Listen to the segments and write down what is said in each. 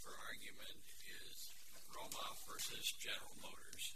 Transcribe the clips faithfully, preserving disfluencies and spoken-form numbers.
for argument is Roma versus General Motors.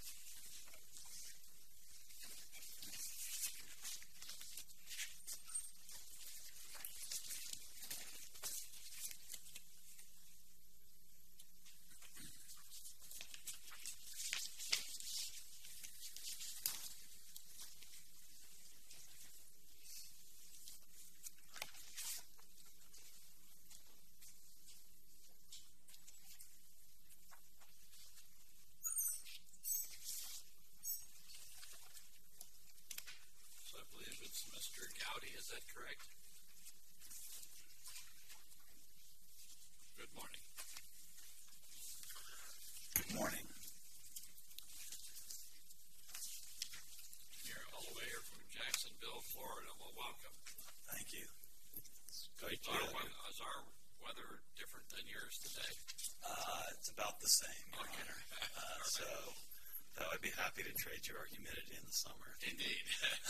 Mister Gowdy, is that correct? Good morning. Good morning. You're all the way here from Jacksonville, Florida. Well, welcome. Thank you. It's great Is to our, be here. is our weather different than yours today? Uh, it's about the same, Your Okay. Honor. Uh, Right. So, though I'd be happy to trade you our humidity in the summer. Indeed.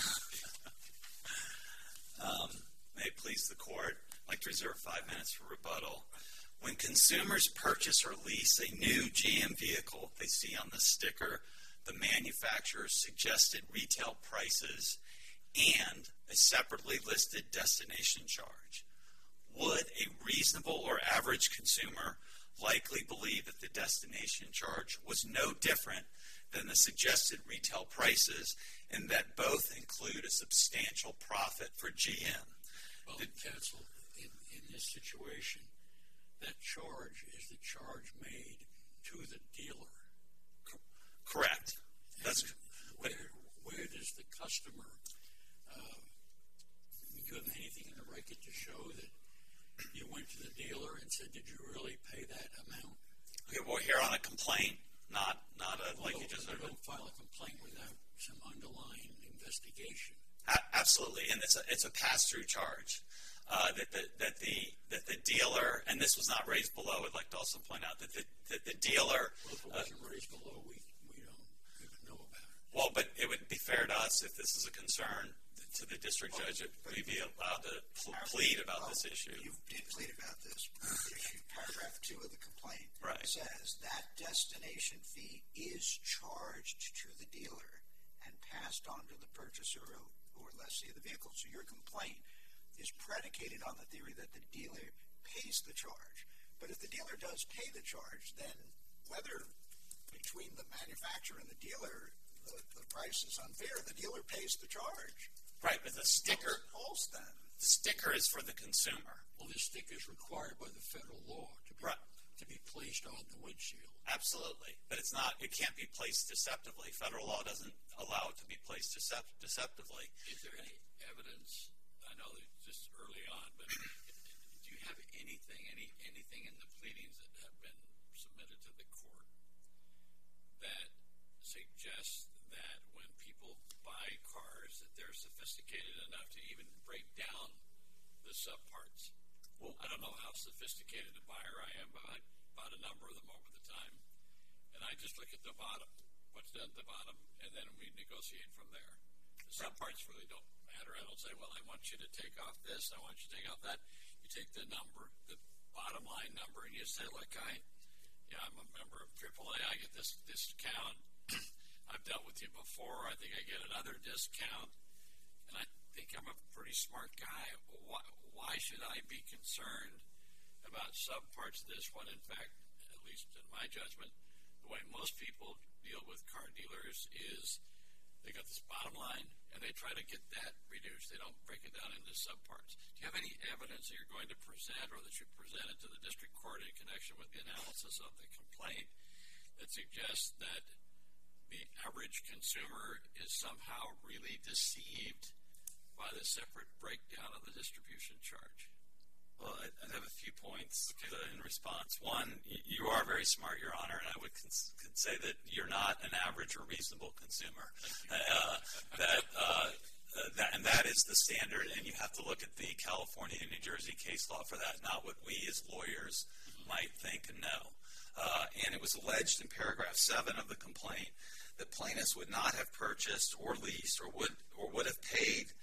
Um, may it please the court, I'd like to reserve five minutes for rebuttal. When consumers purchase or lease a new G M vehicle, they see on the sticker the manufacturer's suggested retail prices and a separately listed destination charge. Would a reasonable or average consumer likely believe that the destination charge was no different than the suggested retail prices, and that both include a substantial profit for G M? Well, the, counsel, in, in this situation, that charge is the charge made to the dealer. Correct. That's where, where does the customer, uh, do you have anything in the record to show that you went to the dealer and said, did you really pay that amount? Okay, well, here on a complaint, not not a, like you just You said. don't file a complaint without some underlying investigation. A- absolutely, and it's a it's a pass-through charge uh, that the that the that the dealer, and this was not raised below. I'd like to also point out that the that the dealer. Well, if it wasn't uh, raised below, we we don't even know about it. Well, but it would be fair to us if this is a concern to the district judge if we'd be allowed to pl- plead about well, this issue. You did plead about this issue. Paragraph two of the complaint right. says that destination fee is charged to the dealer and passed on to the purchaser or, or lessee of the vehicle. So your complaint is predicated on the theory that the dealer pays the charge. But if the dealer does pay the charge, then whether between the manufacturer and the dealer the, the price is unfair, the dealer pays the charge. Right, but the sticker, False then. the sticker is for the consumer. Well, this sticker is required by the federal law to be Right. to be placed on the windshield. Absolutely, but it's not. It can't be placed deceptively. Federal law doesn't allow it to be placed decept- deceptively. Is there any evidence? I know that just early on, but do you have anything, any anything in the pleadings that have been submitted to the court that suggests that when people buy cars that they're sophisticated enough to even break down the subparts? Well, I don't know how sophisticated a buyer I am, but I bought a number of them over the time, and I just look at the bottom, what's done at the bottom, and then we negotiate from there. The subparts really don't matter. I don't say, well, I want you to take off this, I want you to take off that. You take the number, the bottom line number, and you say, look, I, yeah, I'm a member of triple A, I get this discount. I've dealt with you before, I think I get another discount, and I think I'm a pretty smart guy. Why, why should I be concerned about subparts of this one? In fact, at least in my judgment, the way most people deal with car dealers is they got this bottom line, and they try to get that reduced. They don't break it down into subparts. Do you have any evidence that you're going to present or that you presented to the district court in connection with the analysis of the complaint that suggests that the average consumer is somehow really deceived by the separate breakdown of the distribution charge? Well, I, I have a few points to, in response. One, you are very smart, Your Honor, and I would cons- could say that you're not an average or reasonable consumer. Uh, that, uh, that and that is the standard, and you have to look at the California and New Jersey case law for that, not what we as lawyers might think and know. Uh, and it was alleged in paragraph seven of the complaint that plaintiffs would not have purchased or leased or would or would have paid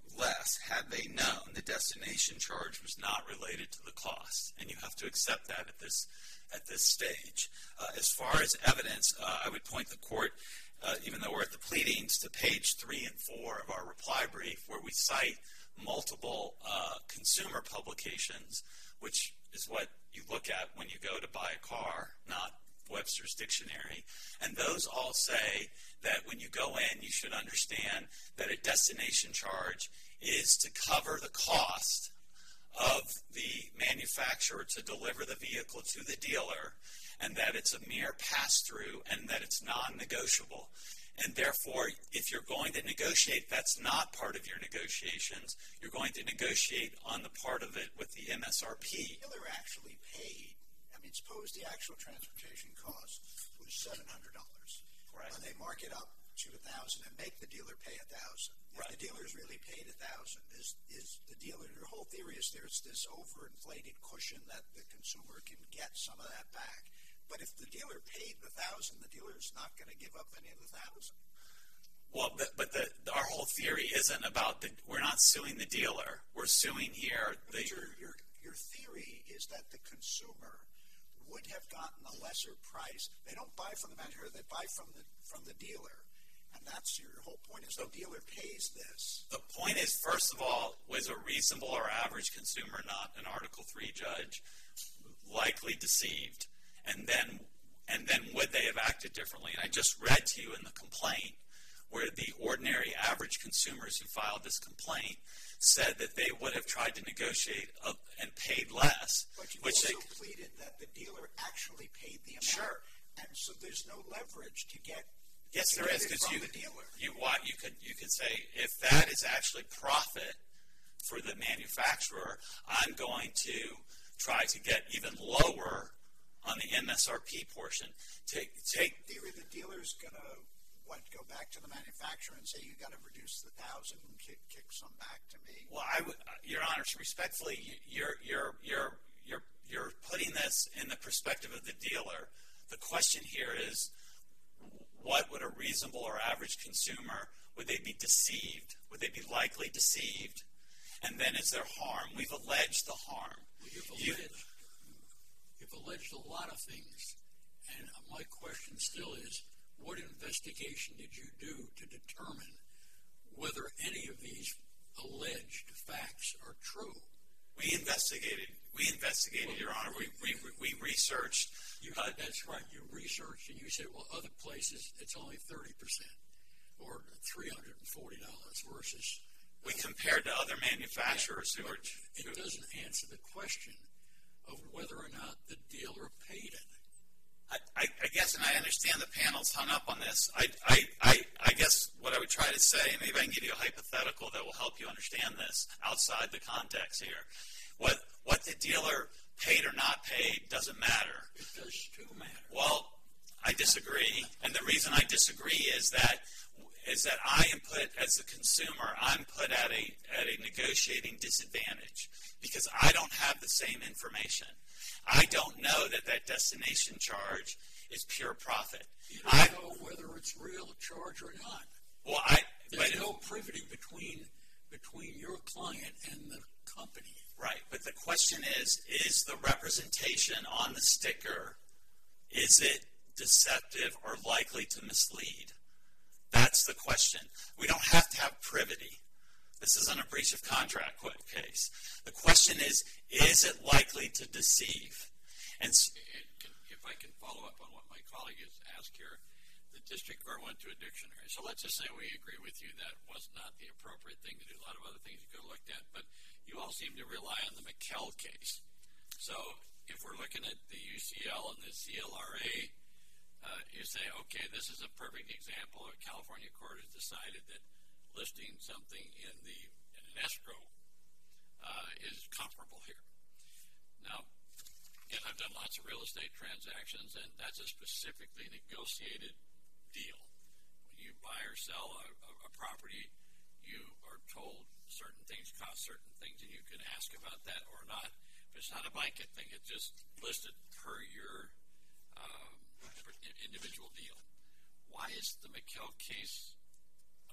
less had they known the destination charge was not related to the cost, and you have to accept that at this at this stage. Uh, as far as evidence, uh, I would point the court, uh, even though we're at the pleadings, to page three and four of our reply brief, where we cite multiple uh, consumer publications, which is what you look at when you go to buy a car, not Webster's Dictionary. And those all say that when you go in, you should understand that a destination charge is to cover the cost of the manufacturer to deliver the vehicle to the dealer, and that it's a mere pass-through, and that it's non-negotiable. And therefore, if you're going to negotiate, that's not part of your negotiations. You're going to negotiate on the part of it with the M S R P. The dealer actually paid. I mean, suppose the actual transportation cost was seven hundred dollars. Right. And they mark it up to one thousand dollars and make the dealer pay one thousand dollars. If right. the dealer's really paid one thousand dollars, is, is the dealer, your whole theory is there's this overinflated cushion that the consumer can get some of that back. But if the dealer paid the thousand, the dealer's not going to give up any of the thousand. Well, but, but the, our whole theory isn't about the. We're not suing the dealer. We're suing here. The, but your, your your theory is that the consumer would have gotten a lesser price. They don't buy from the manufacturer; they buy from the from the dealer, and that's your whole point. Is the dealer pays this. The point is, first of all, was a reasonable or average consumer, not an Article three judge, likely deceived? And then, and then would they have acted differently? And I just read to you in the complaint where the ordinary average consumers who filed this complaint said that they would have tried to negotiate uh, and paid less. But you which also they, pleaded that the dealer actually paid the amount. Sure. And so there's no leverage to get. Yes, to there get is, it because from you the dealer. you what you could you could say, if that is actually profit for the manufacturer, I'm going to try to get even lower on the M S R P portion. Take take theory, the dealer's gonna what go back to the manufacturer and say you got to reduce the thousand and kick, kick some back to me. Well, I would, Your Honor, respectfully, you're you're you're you're you're putting this in the perspective of the dealer. The question here is, what would a reasonable or average consumer, would they be deceived? Would they be likely deceived? And then is there harm? We've alleged the harm. Well, you've You, alleged You've alleged a lot of things, and my question still is, what investigation did you do to determine whether any of these alleged facts are true? we investigated. We investigated, Your Honor. We we, we researched. You, uh, that's right. You researched, and you said, well, other places it's only thirty percent or three hundred forty dollars versus. We compared to other manufacturers who are. It doesn't answer the question of whether or not the dealer paid it. I, I, I guess, and I understand the panel's hung up on this. I, I, I, I guess what I would try to say, and maybe I can give you a hypothetical that will help you understand this outside the context here. What what the dealer paid or not paid doesn't matter. It does too matter. Well, I disagree, and the reason I disagree is that is that I am put, as a consumer, I'm put at a at a negotiating disadvantage because I don't have the same information. I don't know that that destination charge is pure profit. You don't I, know whether it's real charge or not. well, I There's but, no privity between between your client and the company. right. But the question is: is the representation on the sticker, is it deceptive or likely to mislead? That's the question. We don't have to have privity. This isn't a breach of contract case. The question is, is it likely to deceive? And if I can follow up on what my colleague has asked here, the district court went to a dictionary. So let's just say we agree with you that was not the appropriate thing to do. A lot of other things you could have looked at, but you all seem to rely on the McKell case. So if we're looking at the U C L and the C L R A, uh, you say, okay, this is a perfect example. A California court has decided that listing something in the in an escrow uh, is comparable here. Now, again, I've done lots of real estate transactions, and that's a specifically negotiated deal. When you buy or sell a, a, a property, you are told certain things cost certain things, and you can ask about that or not. But it's not a blanket thing. It's just listed per your um, individual deal. Why is the McKell case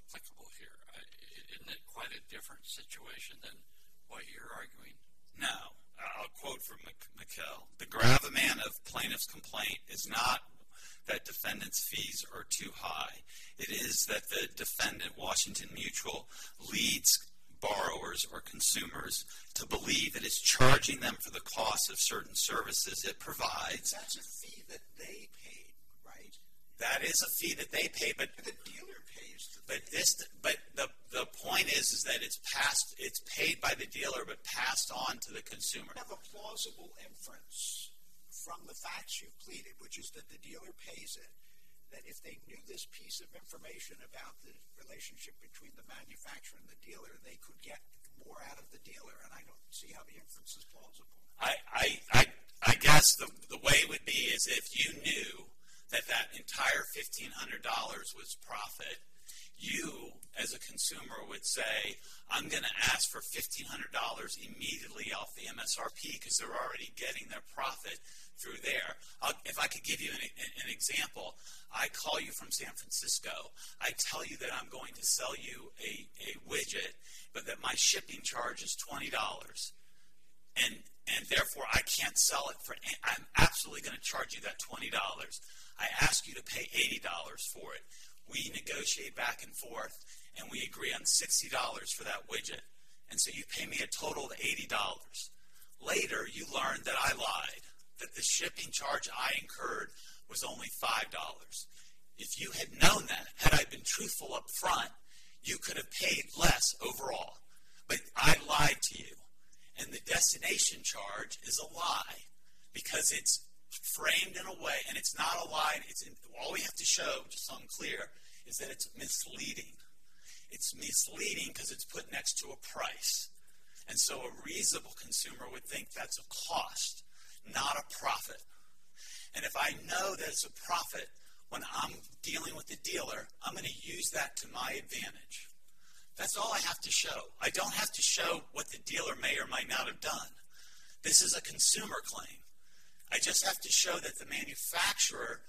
applicable here? I, isn't it quite a different situation than what you're arguing? No. I'll quote from McKell. The gravamen of plaintiff's complaint is not that defendant's fees are too high. It is that the defendant, Washington Mutual, leads borrowers or consumers to believe it is charging them for the cost of certain services it provides. That's a fee that they paid, right? That is a fee that they pay, but the dealer pays. The but this, but the the point is, is that it's passed, it's paid by the dealer, but passed on to the consumer. You have a plausible inference from the facts you've pleaded, which is that the dealer pays it, that if they knew this piece of information about the relationship between the manufacturer and the dealer, they could get more out of the dealer, and I don't see how the inference is plausible. I, I, I, I guess the, the way it would be is if you knew that that entire fifteen hundred dollars was profit, you, as a consumer, would say, I'm going to ask for fifteen hundred dollars immediately off the M S R P because they're already getting their profit through there. I'll, if I could give you an, an example, I call you from San Francisco. I tell you that I'm going to sell you a, a widget, but that my shipping charge is twenty dollars. And, and therefore, I can't sell it for, I'm absolutely going to charge you that twenty dollars. I ask you to pay eighty dollars for it. We negotiate back and forth, and we agree on sixty dollars for that widget. And so you pay me a total of eighty dollars. Later, you learn that I lied, that the shipping charge I incurred was only five dollars. If you had known that, had I been truthful up front, you could have paid less overall. But I lied to you. And the destination charge is a lie because it's framed in a way, and it's not a lie. It's in, all we have to show, just so I'm clear, is that it's misleading. It's misleading because it's put next to a price. And so a reasonable consumer would think that's a cost, not a profit. And if I know that it's a profit when I'm dealing with the dealer, I'm going to use that to my advantage. That's all I have to show. I don't have to show what the dealer may or may not have done. This is a consumer claim. I just have to show that the manufacturer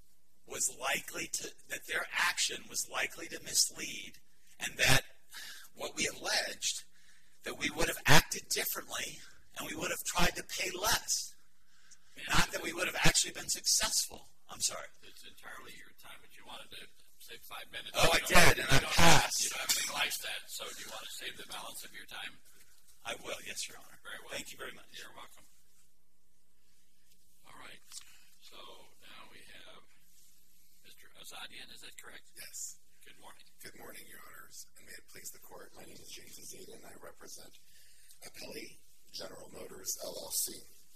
was likely to, that their action was likely to mislead, and that what we alleged, that we would have acted differently and we would have tried to pay less. Not that we would have actually been successful. I'm sorry. It's entirely your time, but you wanted to save five minutes. Oh, I don't, did, and I passed. You don't have anything like that, so do you want to save the balance of your time? I will, yes, Your Honor. Very well. Thank you very much. You're welcome. All right. So now we have Mister Azadian, is that correct? Yes. Good morning. Good morning, Your Honors, and may it please the Court. My name is James Azadian, and I represent Apelli General Motors, L L C.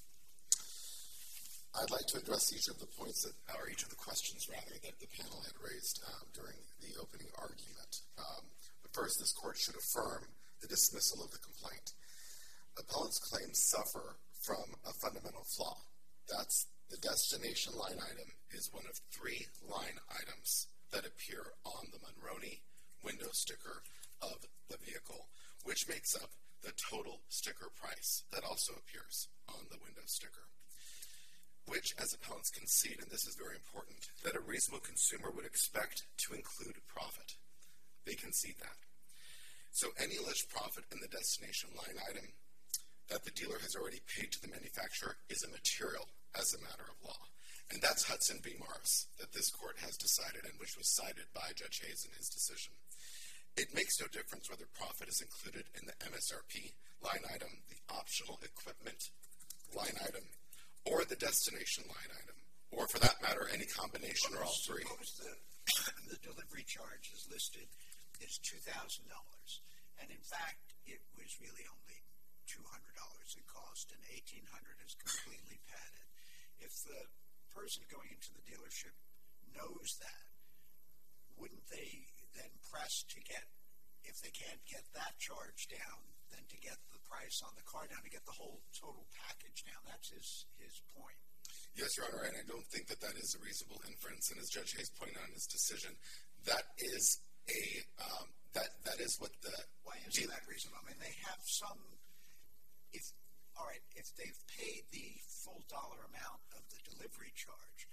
I'd like to address each of the points that, or each of the questions, rather, that the panel had raised um, during the opening argument. Um, but first, this Court should affirm the dismissal of the complaint. Appellant's claims suffer from a fundamental flaw. That's the destination line item is one of three line items that appear on the Monroney window sticker of the vehicle, which makes up the total sticker price that also appears on the window sticker, which, as appellants concede, and this is very important, that a reasonable consumer would expect to include profit. They concede that. So any alleged profit in the destination line item that the dealer has already paid to the manufacturer is immaterial as a matter of law. And that's Hudson v. Morris that this Court has decided and which was cited by Judge Hayes in his decision. It makes no difference whether profit is included in the M S R P line item, the optional equipment line item, or the destination line item, or for that matter, any combination or all three. Suppose the, the delivery charge is listed as two thousand dollars, and in fact, it was really only two hundred dollars it cost, and eighteen hundred dollars is completely padded. If the person going into the dealership knows that, wouldn't they then press to get, if they can't get that charge down, then to get the price on the car down, to get the whole total package down? That's his, his point. Yes, Your Honor, and I don't think that that is a reasonable inference. And as Judge Hayes pointed out in his decision, that is a um, that that is what the why isn't that reasonable? I mean, they have some. If all right, if they've paid the full dollar amount of the delivery charge,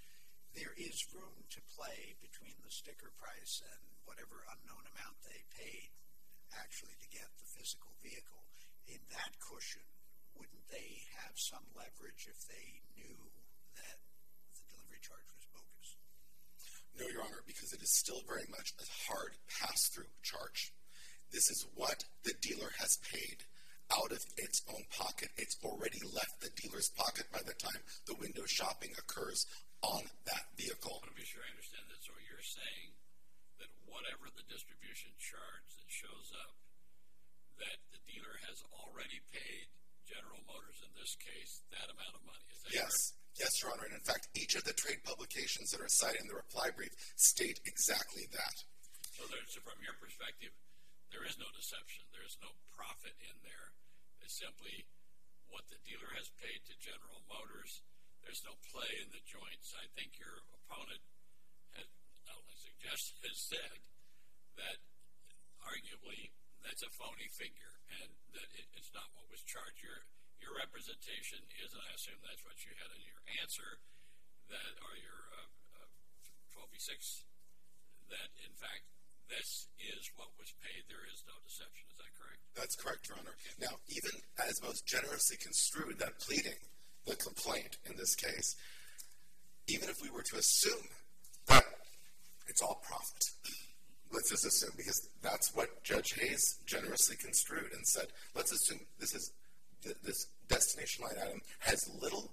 there is room to play between the sticker price and whatever unknown amount they paid actually to get the physical vehicle. In that cushion, wouldn't they have some leverage if they knew that the delivery charge was bogus? No, Your Honor, because it is still very much a hard pass-through charge. This is what the dealer has paid out of its own pocket. It's already left the dealer's pocket by the time the window shopping occurs on that vehicle. I want to be sure I understand that. So you're saying that whatever the distribution charge that shows up, that the dealer has already paid General Motors, in this case, that amount of money. Is that Yes. correct? Yes, Your Honor. And in fact, each of the trade publications that are cited in the reply brief state exactly that. So, there, so from your perspective, there is no deception. There is no profit in there. It's simply what the dealer has paid to General Motors. There's no play in the joints. I think your opponent has, I don't want to suggest, has said that arguably that's a phony figure and that it, it's not what was charged. Your, your representation is, and I assume that's what you had in your answer, that, or your uh, uh, twelve B six, that in fact this is what was paid. There is no deception. Is that correct? That's correct, Your Honor. Now, even as most generously construed that pleading, the complaint in this case, even if we were to assume that it's all profit, let's just assume, because that's what Judge Hayes generously construed and said, let's assume this is this destination line item has little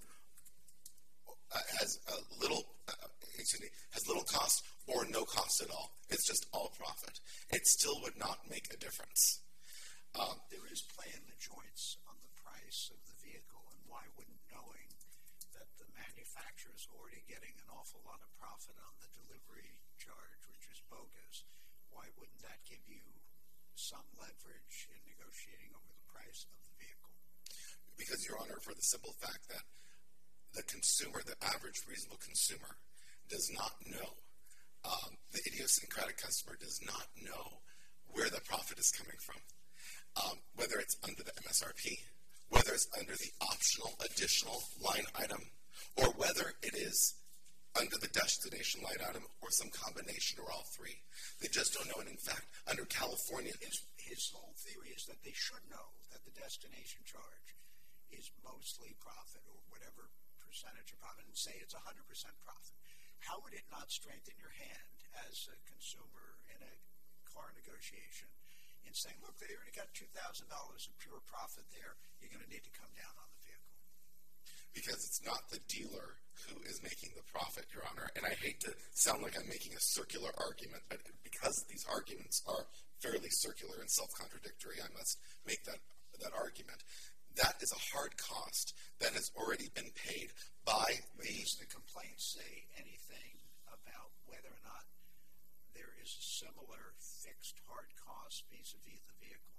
uh, has a little uh, excuse me has little cost or no cost at all. It's just all profit. It still would not make a difference. Um, There is play in the joints on the price of the vehicle, and why wouldn't knowing that the manufacturer is already getting an awful lot of profit on the delivery charge, which is bogus, why wouldn't that give you some leverage in negotiating over the price of the vehicle? Because, Your Honor, for the simple fact that the consumer, the average reasonable consumer, does not know, um, the idiosyncratic customer does not know where the profit is coming from. Um, whether it's under the M S R P, whether it's under the optional additional line item, or whether it is under the destination line item or some combination or all three. They just don't know. And in fact, under California, His, his whole theory is that they should know that the destination charge is mostly profit or whatever percentage of profit, and say it's one hundred percent profit. How would it not strengthen your hand as a consumer in a car negotiation in saying, look, they already got two thousand dollars of pure profit there. You're going to need to come down on the vehicle. because it's not the dealer who is making the profit, Your Honor. And I hate to sound like I'm making a circular argument, but because these arguments are fairly circular and self-contradictory, I must make that, that argument. That is a hard cost that has already been paid by the... Does the complaint say anything about whether or not there is a similar fixed hard cost vis-a-vis the vehicle?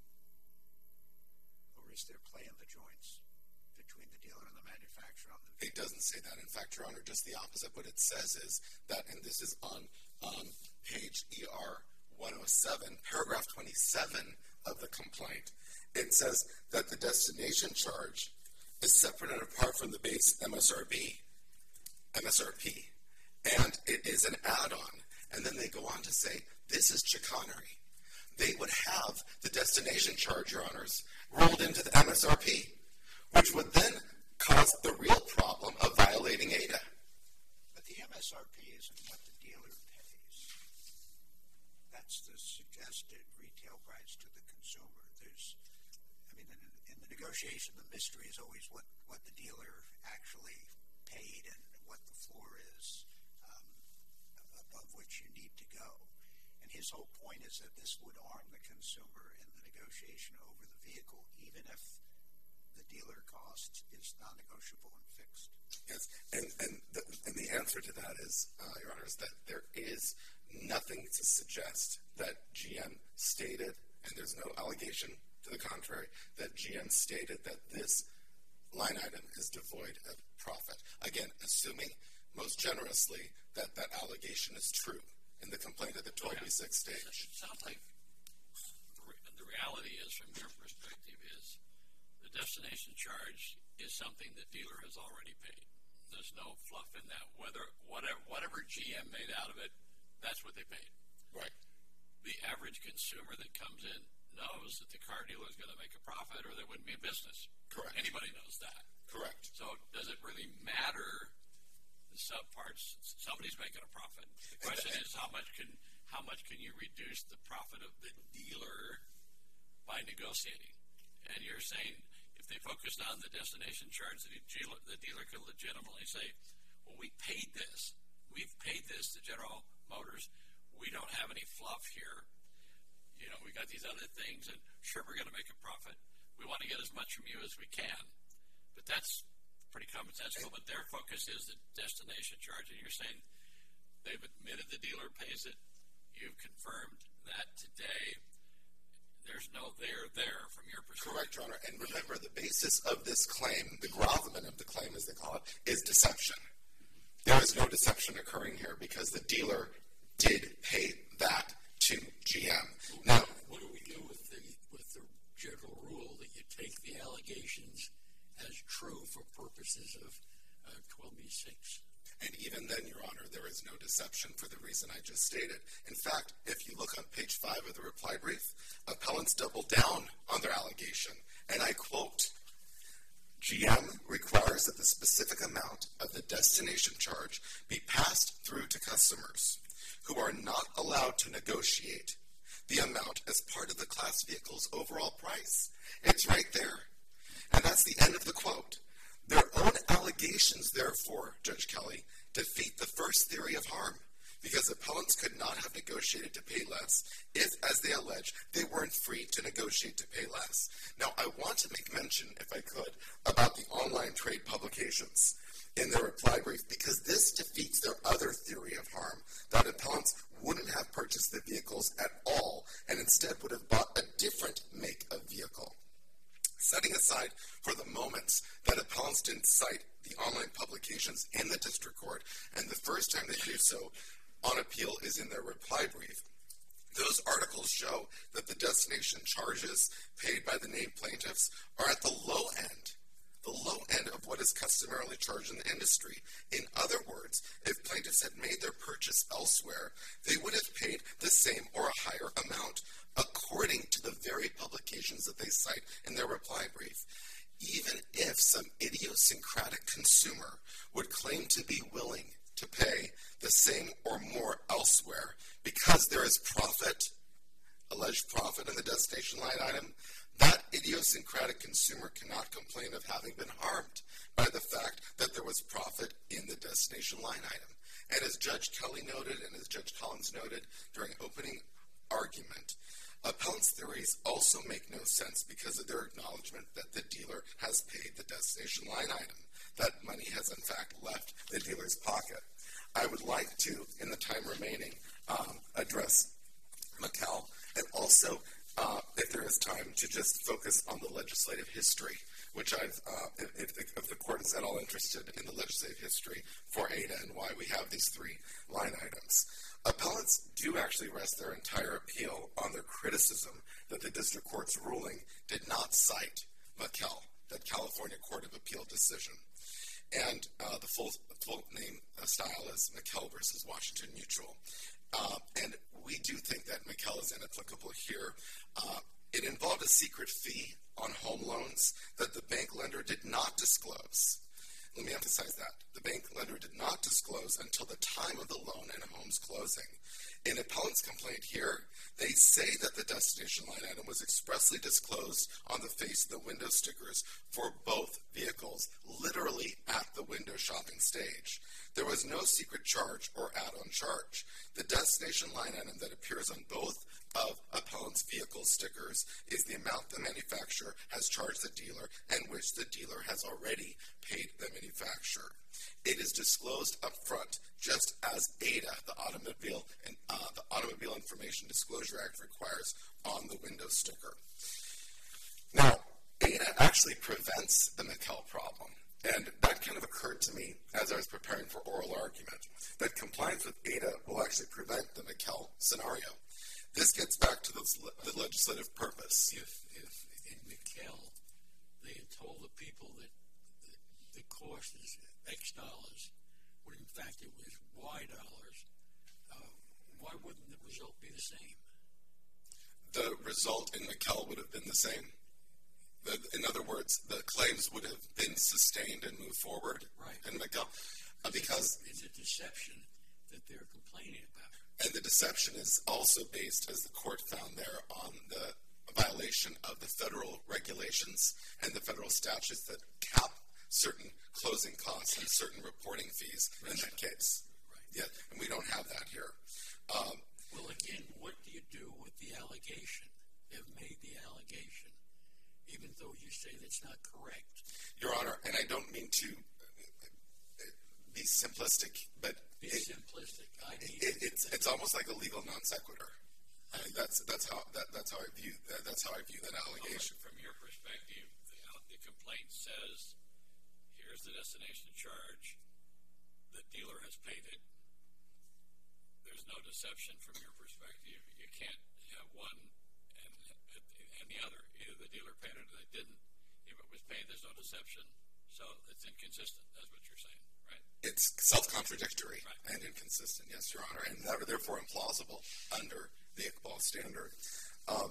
Or is there play in the joints between the dealer and the manufacturer on the vehicle? It doesn't say that. In fact, Your Honor, just the opposite. What it says is that, and this is on um, page E R one oh seven, paragraph twenty-seven of the complaint, it says that the destination charge is separate and apart from the base M S R P, M S R P, and it is an add-on. And then they go on to say, this is chicanery. They would have the destination charge, Your Honors, rolled into the M S R P, which would then cause the real problem of violating A D A. But the M S R P isn't what the dealer pays. That's the suggested retail price to the consumer. There's, I mean, in, in the negotiation, the mystery is always what, what the dealer actually paid and what the floor is um, above which you need to go. And his whole point is that this would arm the consumer in the negotiation over the vehicle, even if the dealer cost is non-negotiable and fixed. Yes, and and the, and the answer to that is, uh, Your Honor, is that there is nothing to suggest that G M stated, and there's no allegation to the contrary, that G M stated that this line item is devoid of profit. Again, assuming most generously that that allegation is true in the complaint at the twelve B six stage. It sounds like the reality is, from your perspective, is the destination charge is something the dealer has already paid. There's no fluff in that. Whether whatever whatever G M made out of it, that's what they paid. Right. The average consumer that comes in knows that the car dealer is going to make a profit, or they wouldn't be in business. Correct. Anybody knows that. Correct. So does it really matter? The subparts. Somebody's making a profit. The question is how much can how much can you reduce the profit of the dealer by negotiating? And you're saying if they focused on the destination charge, the dealer, the dealer could legitimately say, well, we paid this. We've paid this to General Motors. We don't have any fluff here. You know, we got these other things, and sure, we're going to make a profit. We want to get as much from you as we can. But that's pretty commonsensical. But their focus is the destination charge, and you're saying they've admitted the dealer pays it. You've confirmed that today. There's no there there from your perspective. Correct, Your Honor. And remember, the basis of this claim, the gravamen of the claim, as they call it, is deception. There is no deception occurring here because the dealer did pay that to G M. Now, what do we do with the with the general rule that you take the allegations as true for purposes of uh, twelve B six? And even then, Your Honor, there is no deception for the reason I just stated. In fact, if you look on page five of the reply brief, appellants double down on their allegation. And I quote, G M requires that the specific amount of the destination charge be passed through to customers who are not allowed to negotiate the amount as part of the class vehicle's overall price. It's right there. And that's the end of the quote. Their own allegations, therefore, Judge Kelly, defeat the first theory of harm because appellants could not have negotiated to pay less if, as they allege, they weren't free to negotiate to pay less. Now, I want to make mention, if I could, about the online trade publications in their reply brief because this defeats their other theory of harm, that appellants wouldn't have purchased the vehicles at all and instead would have bought a different make of vehicle. Setting aside for the moments that appellants didn't cite the online publications in the district court, and the first time they do so on appeal is in their reply brief, those articles show that the destination charges paid by the named plaintiffs are at the low end, the low end of what is customarily charged in the industry. In other words, if plaintiffs had made their purchase elsewhere, they would have paid the same or a higher amount, according to the very publications that they cite in their reply brief. Even if some idiosyncratic consumer would claim to be willing to pay the same or more elsewhere because there is profit, alleged profit in the destination line item, that idiosyncratic consumer cannot complain of having been harmed by the fact that there was profit in the destination line item. And as Judge Kelly noted and as Judge Collins noted during opening argument, appellants' theories also make no sense because of their acknowledgement that the dealer has paid the destination line item. That money has in fact left the dealer's pocket. I would like to, in the time remaining, um, address McKell, and also, uh, if there is time, to just focus on the legislative history, which I've, uh, if, if, the, if the court is at all interested in the legislative history for A D A and why we have these three line items. Appellants do actually rest their entire appeal on their criticism that the district court's ruling did not cite McKell, that California Court of Appeal decision. And uh, the full, full name uh, style is McKell versus Washington Mutual. Uh, and we do think that McKell is inapplicable here. Uh, it involved a secret fee on home loans that the bank lender did not disclose. Let me emphasize that. The bank lender did not disclose until the time of the loan and a home's closing. In appellant's complaint here, they say that the destination line item was expressly disclosed on the face of the window stickers for both vehicles, literally at the window shopping stage. There was no secret charge or add-on charge. The destination line item that appears on both of appellant's vehicle stickers is the amount the manufacturer has charged the dealer and which the dealer has already paid the manufacturer. It is disclosed up front, just as A D A, the Automobile and uh, the Automobile Information Disclosure Act, requires on the window sticker. Now, A D A actually prevents the McKell problem, and that kind of occurred to me as I was preparing for oral argument, that compliance with A D A will actually prevent the McKell scenario. This gets back to the, the legislative purpose. If, if in McKell they had told the people that the, the cost is X dollars, when in fact it was Y dollars, uh, why wouldn't the result be the same? The result in McKell would have been the same. The, in other words, the claims would have been sustained and moved forward Right. in McKell. Uh, because It's a deception that they're complaining about. And the deception is also based, as the court found there, on the violation of the federal regulations and the federal statutes that cap certain closing costs and certain reporting fees in that case. Right. Yeah, and we don't have that here. Um, Well, again, what do you do with the allegation? They've made the allegation, even though you say that's not correct. Your Honor, and I don't mean to uh, be simplistic, but Be it, simplistic. I need it, it's it's almost like a legal non sequitur. I mean, that's that's how that, that's how I view that, that's how I view that allegation. From your perspective, the, the complaint says, here's the destination charge. The dealer has paid it. There's no deception from your perspective. You can't have one and, and the other. Either the dealer paid it or they didn't. If it was paid, there's no deception. So it's inconsistent. That's what you're saying, right? It's self-contradictory Right. and inconsistent, yes, Your Honor, and that- therefore implausible under the Iqbal standard. Um,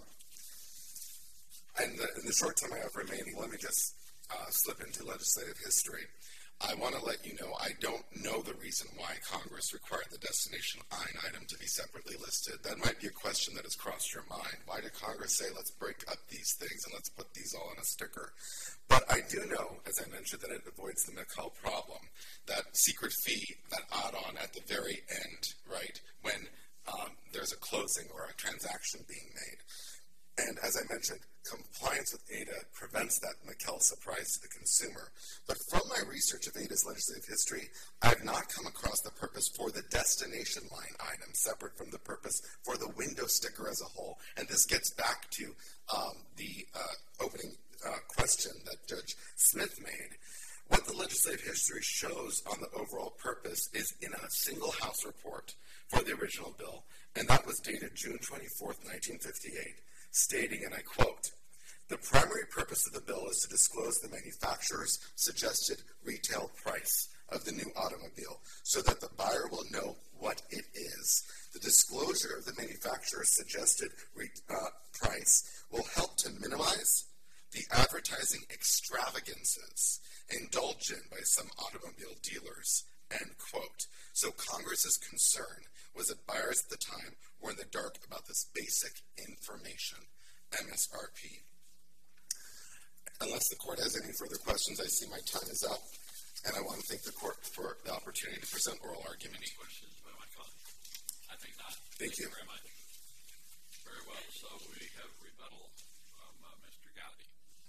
and the, in the short time I have remaining, let me just uh, slip into legislative history. I want to let you know I don't know the reason why Congress required the destination line item to be separately listed. That might be a question that has crossed your mind. Why did Congress say, let's break up these things and let's put these all on a sticker? But I do know, as I mentioned, that it avoids the McCall problem, that secret fee, that add-on at the very end, right, when um, there's a closing or a transaction being made. And as I mentioned, compliance with A D A prevents that McKell surprise to the consumer. But from my research of A D A's legislative history, I have not come across the purpose for the destination line item separate from the purpose for the window sticker as a whole. And this gets back to um, the uh, opening uh, question that Judge Smith made. What the legislative history shows on the overall purpose is in a single House report for the original bill, and that was dated June twenty-fourth, nineteen fifty-eight. Stating, and I quote, the primary purpose of the bill is to disclose the manufacturer's suggested retail price of the new automobile so that the buyer will know what it is. The disclosure of the manufacturer's suggested re- uh, price will help to minimize the advertising extravagances indulged in by some automobile dealers, end quote. So Congress's concern was that buyers at the time were in the dark about this basic information, M S R P. Unless the court has any further questions, I see my time is up, and I want to thank the court for the opportunity to present oral argument. Any questions by my colleague? I think not. Thank you. very much. Very well. So we have rebuttal from uh, Mister Gowdy.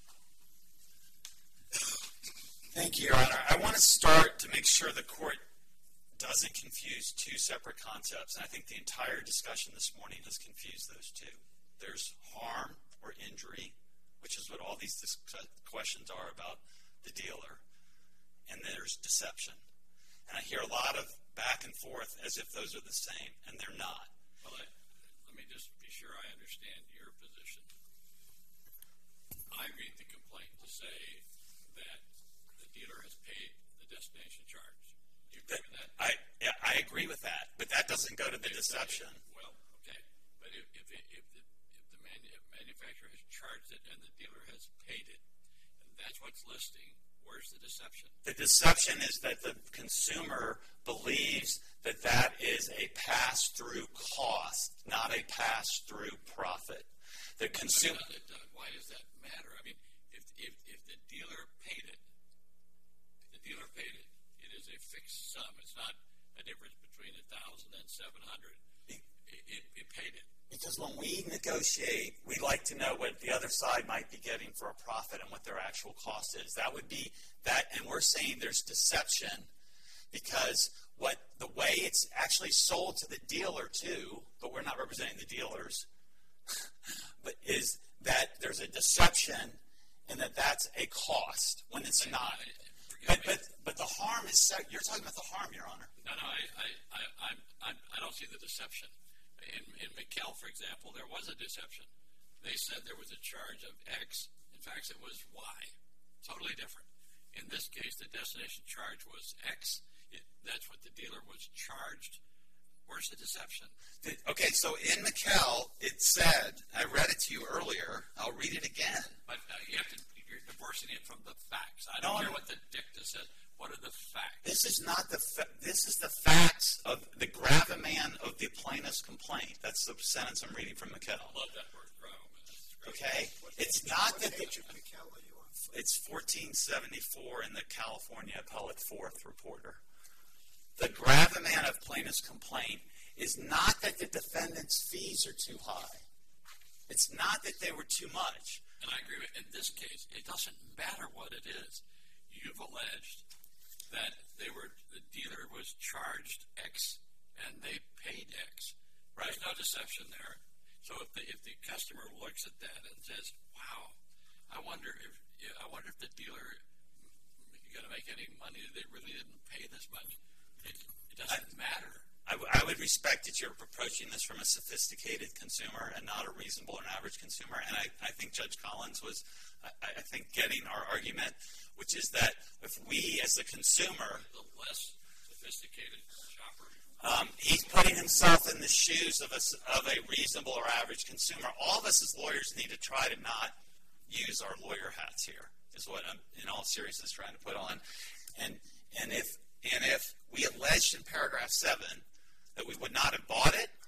Thank you, Your Honor. I want to start to make sure the court doesn't confuse two separate concepts, and I think the entire discussion this morning has confused those two. There's harm or injury, which is what all these dis- questions are about the dealer, and there's deception. And I hear a lot of back and forth as if those are the same, and they're not. Well, I, let me just be sure I understand your position. I read the complaint to say that the dealer has paid the destination charge. Do you agree with that? I yeah, I agree with that, but that doesn't go to the deception. Well, okay. But if, if, it, if, the, if the manu- if manufacturer has charged it and the dealer has paid it, and that's what's listing, where's the deception? The deception is that the consumer believes that that is a pass-through cost, not a pass-through profit. The consumer. I mean, uh, why does that matter? I mean, if, if, if the dealer paid it, if the dealer paid it, it is a fixed sum. It's not a difference between a thousand and seven hundred. It, it, it paid it. Because when we negotiate, we like to know what the other side might be getting for a profit and what their actual cost is. That would be that, and we're saying there's deception because what the way it's actually sold to the dealer too, but we're not representing the dealers, but is that there's a deception and that that's a cost when it's not. But, but but the harm is you're talking about the harm, Your Honor. No, no, I I I I'm, I'm, I don't see the deception. In in McKell, for example, there was a deception. They said there was a charge of X. In fact, it was Y. Totally different. In this case, the destination charge was X. It, that's what the dealer was charged. Where's the deception? The- okay, so in McKell, it said, I read it to you earlier, I'll read it again. But uh, you have to, you're divorcing it from the facts. I No, don't care I'm- what the dicta says. What are the facts? This is not the, fa- this is the facts of the gravamen of the plaintiff's complaint. That's the sentence I'm reading from McKell. I love that word, gravamen. That's great. Okay? It's not What that the, page of McKell are you on? it's fourteen seventy-four in the California Appellate Fourth Reporter. The gravamen of plaintiff's complaint is not that the defendant's fees are too high. It's not that they were too much. And I agree with, in this case, it doesn't matter what it is. You've alleged that they were, the dealer was charged X and they paid X. Right. There's no deception there. So if the, if the customer looks at that and says, wow, I wonder if, yeah, I wonder if the dealer going to make any money, they really didn't pay this much. It, it doesn't I, matter. I, w- I would respect that you're approaching this from a sophisticated consumer and not a reasonable or an average consumer. And I, I think Judge Collins was, I, I think, getting our argument, which is that if we, as the consumer, The less sophisticated shopper. um, he's putting himself in the shoes of a, s- of a reasonable or average consumer. All of us as lawyers need to try to not use our lawyer hats here, is what I'm, in all seriousness, trying to put on. And and if and if we alleged in paragraph seven that we would not have bought it,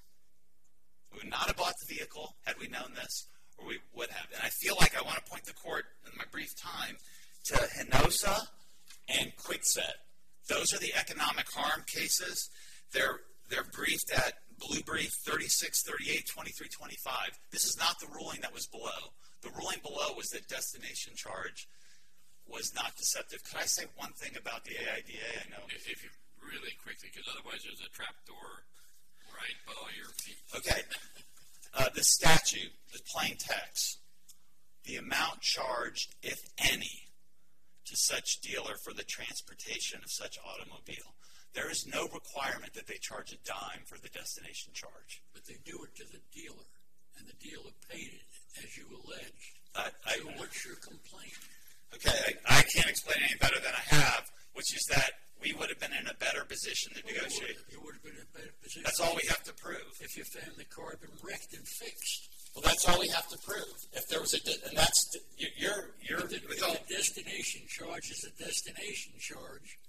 we would not have bought the vehicle had we known this, or we would have. And I feel like I want to point the court in my brief time to Hinosa and Kwikset. Those are the economic harm cases. They're they're briefed at blue brief thirty-six, thirty-eight, twenty-three, twenty-five. This is not the ruling that was below. The ruling below was that destination charge was not deceptive. Could I say one thing about the A I D A? I know. If, if you really quickly, because otherwise there's a trap door right below your feet. Okay. Uh, the statute, the plain text, the amount charged, if any, to such dealer for the transportation of such automobile. There is no requirement that they charge a dime for the destination charge. But they do it to the dealer, and the dealer paid it, as you alleged. I, I, So what's your complaint? okay, I, I can't explain it any better than I have, which is that we would have been in a better position to negotiate. You would have been in a better position. That's all we have to prove. If your family car had been wrecked and fixed. Well, that's all we have to prove. If there was a, de- and that's you- you're you're. But the, with if all, the destination charge is a destination charge.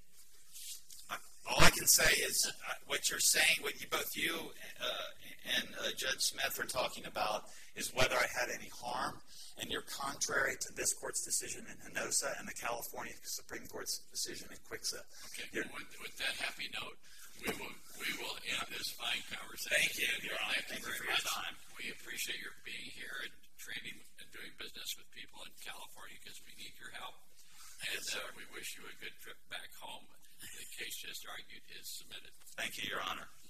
all I can say is uh, what you're saying, what you both you uh, and uh, Judge Smith are talking about is whether I had any harm, and you're contrary to this court's decision in Hinosa and the California Supreme Court's decision in Kwikset. Okay, You're- with, with that happy note, we will we will end this fine conversation. Thank you, Your Honor. Thank, Thank you you very for your much. time. We appreciate your being here and trading and doing business with people in California because we need your help. And Yes, uh, sir. we wish you a good trip back home. The case just argued is submitted. Thank you, Your Honor.